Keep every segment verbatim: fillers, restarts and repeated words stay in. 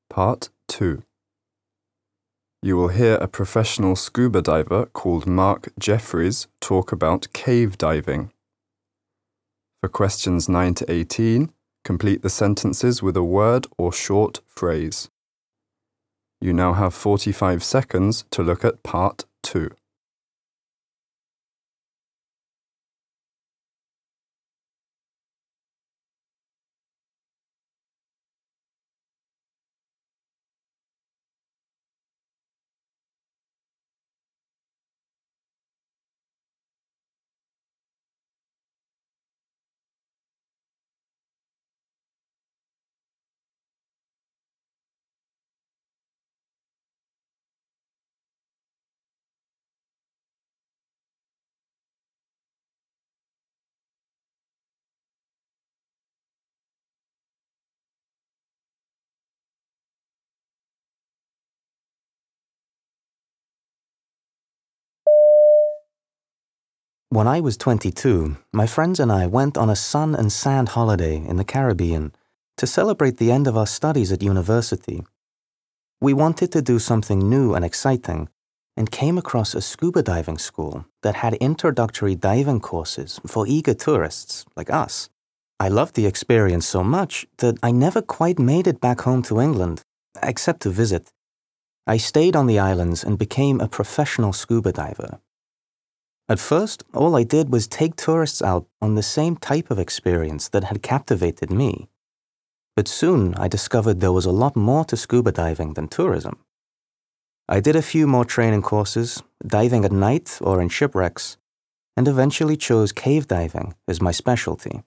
Part two. You will hear a professional scuba diver called Mark Jeffries talk about cave diving. For questions nine to eighteen, complete the sentences with a word or short phrase. You now have forty-five seconds to look at Part two. When I was twenty-two, my friends and I went on a sun and sand holiday in the Caribbean to celebrate the end of our studies at university. We wanted to do something new and exciting and came across a scuba diving school that had introductory diving courses for eager tourists like us. I loved the experience so much that I never quite made it back home to England, except to visit. I stayed on the islands and became a professional scuba diver. At first, all I did was take tourists out on the same type of experience that had captivated me. But soon I discovered there was a lot more to scuba diving than tourism. I did a few more training courses, diving at night or in shipwrecks, and eventually chose cave diving as my specialty.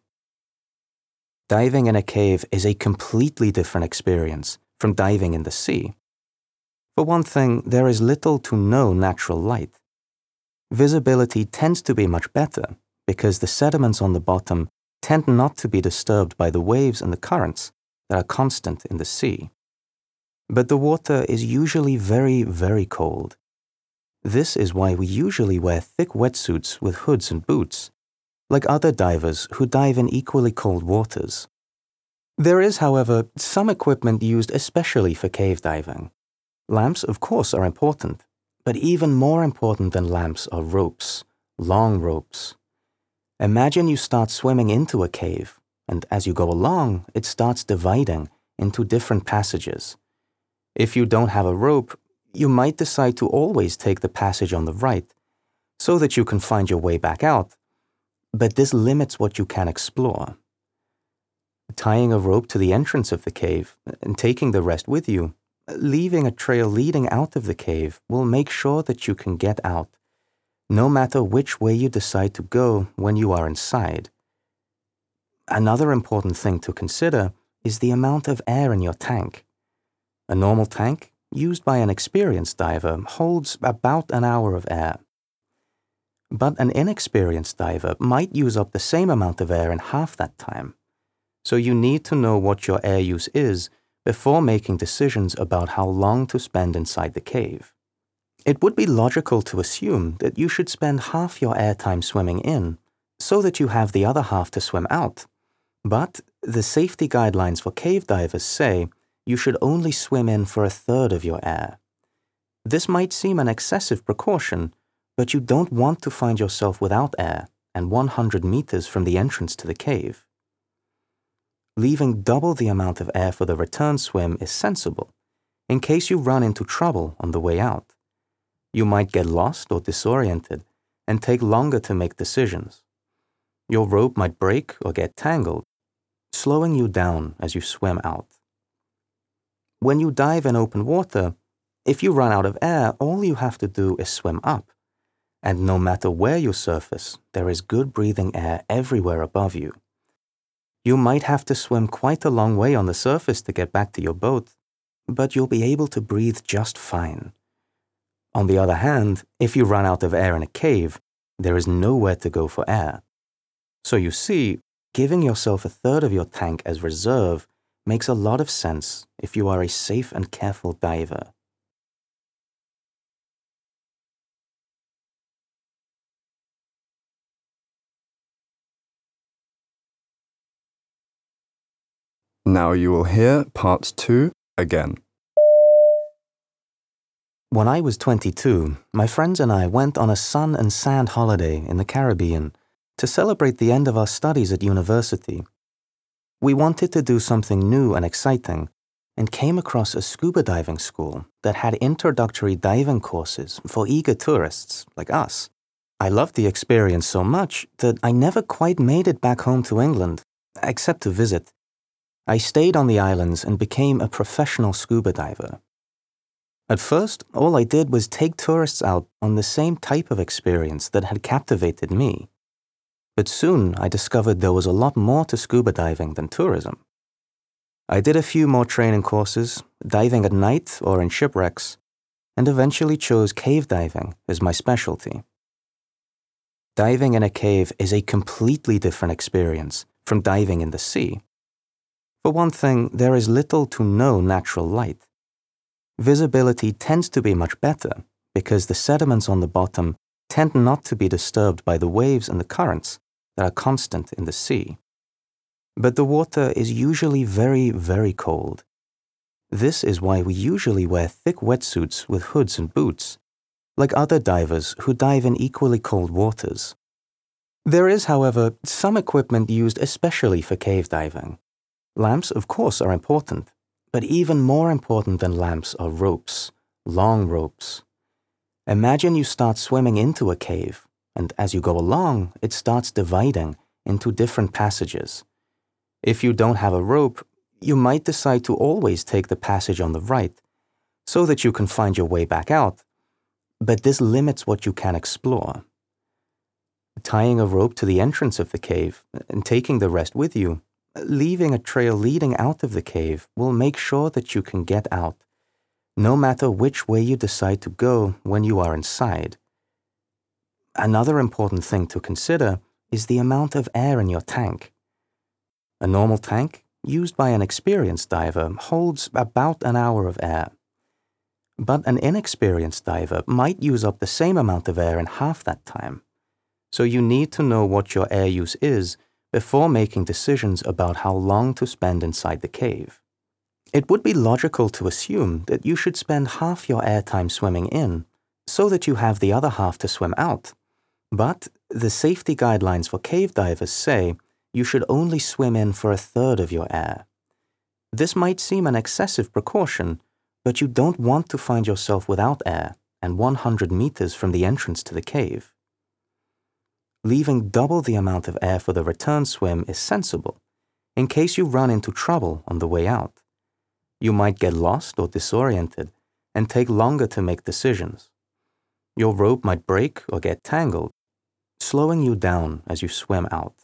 Diving in a cave is a completely different experience from diving in the sea. For one thing, there is little to no natural light. Visibility tends to be much better because the sediments on the bottom tend not to be disturbed by the waves and the currents that are constant in the sea. But the water is usually very, very cold. This is why we usually wear thick wetsuits with hoods and boots, like other divers who dive in equally cold waters. There is, however, some equipment used especially for cave diving. Lamps, of course, are important. But even more important than lamps are ropes, long ropes. Imagine you start swimming into a cave, and as you go along, it starts dividing into different passages. If you don't have a rope, you might decide to always take the passage on the right, so that you can find your way back out, but this limits what you can explore. Tying a rope to the entrance of the cave and taking the rest with you, leaving a trail leading out of the cave will make sure that you can get out, no matter which way you decide to go when you are inside. Another important thing to consider is the amount of air in your tank. A normal tank, used by an experienced diver, holds about an hour of air. But an inexperienced diver might use up the same amount of air in half that time. So you need to know what your air use is before making decisions about how long to spend inside the cave. It would be logical to assume that you should spend half your airtime swimming in, so that you have the other half to swim out. But the safety guidelines for cave divers say you should only swim in for a third of your air. This might seem an excessive precaution, but you don't want to find yourself without air and one hundred meters from the entrance to the cave. Leaving double the amount of air for the return swim is sensible, in case you run into trouble on the way out. You might get lost or disoriented and take longer to make decisions. Your rope might break or get tangled, slowing you down as you swim out. When you dive in open water, if you run out of air, all you have to do is swim up. And no matter where you surface, there is good breathing air everywhere above you. You might have to swim quite a long way on the surface to get back to your boat, but you'll be able to breathe just fine. On the other hand, if you run out of air in a cave, there is nowhere to go for air. So you see, giving yourself a third of your tank as reserve makes a lot of sense if you are a safe and careful diver. Now you will hear Part two again. When I was twenty-two, my friends and I went on a sun and sand holiday in the Caribbean to celebrate the end of our studies at university. We wanted to do something new and exciting, and came across a scuba diving school that had introductory diving courses for eager tourists like us. I loved the experience so much that I never quite made it back home to England, except to visit. I stayed on the islands and became a professional scuba diver. At first, all I did was take tourists out on the same type of experience that had captivated me. But soon I discovered there was a lot more to scuba diving than tourism. I did a few more training courses, diving at night or in shipwrecks, and eventually chose cave diving as my specialty. Diving in a cave is a completely different experience from diving in the sea. For one thing, there is little to no natural light. Visibility tends to be much better because the sediments on the bottom tend not to be disturbed by the waves and the currents that are constant in the sea. But the water is usually very, very cold. This is why we usually wear thick wetsuits with hoods and boots, like other divers who dive in equally cold waters. There is, however, some equipment used especially for cave diving. Lamps, of course, are important, but even more important than lamps are ropes, long ropes. Imagine you start swimming into a cave, and as you go along, it starts dividing into different passages. If you don't have a rope, you might decide to always take the passage on the right, so that you can find your way back out, but this limits what you can explore. Tying a rope to the entrance of the cave and taking the rest with you, leaving a trail leading out of the cave will make sure that you can get out, no matter which way you decide to go when you are inside. Another important thing to consider is the amount of air in your tank. A normal tank, used by an experienced diver, holds about an hour of air. But an inexperienced diver might use up the same amount of air in half that time. So you need to know what your air use is before making decisions about how long to spend inside the cave. It would be logical to assume that you should spend half your air time swimming in, so that you have the other half to swim out. But the safety guidelines for cave divers say you should only swim in for a third of your air. This might seem an excessive precaution, but you don't want to find yourself without air and one hundred meters from the entrance to the cave. Leaving double the amount of air for the return swim is sensible, in case you run into trouble on the way out. You might get lost or disoriented and take longer to make decisions. Your rope might break or get tangled, slowing you down as you swim out.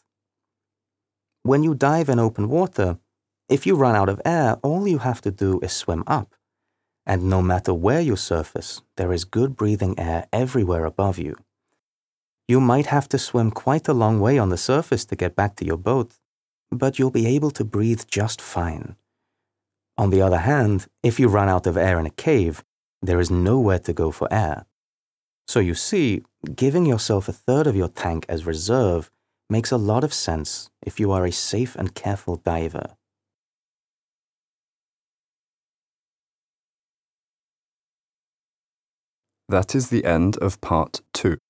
When you dive in open water, if you run out of air, all you have to do is swim up. And no matter where you surface, there is good breathing air everywhere above you. You might have to swim quite a long way on the surface to get back to your boat, but you'll be able to breathe just fine. On the other hand, if you run out of air in a cave, there is nowhere to go for air. So you see, giving yourself a third of your tank as reserve makes a lot of sense if you are a safe and careful diver. That is the end of part two.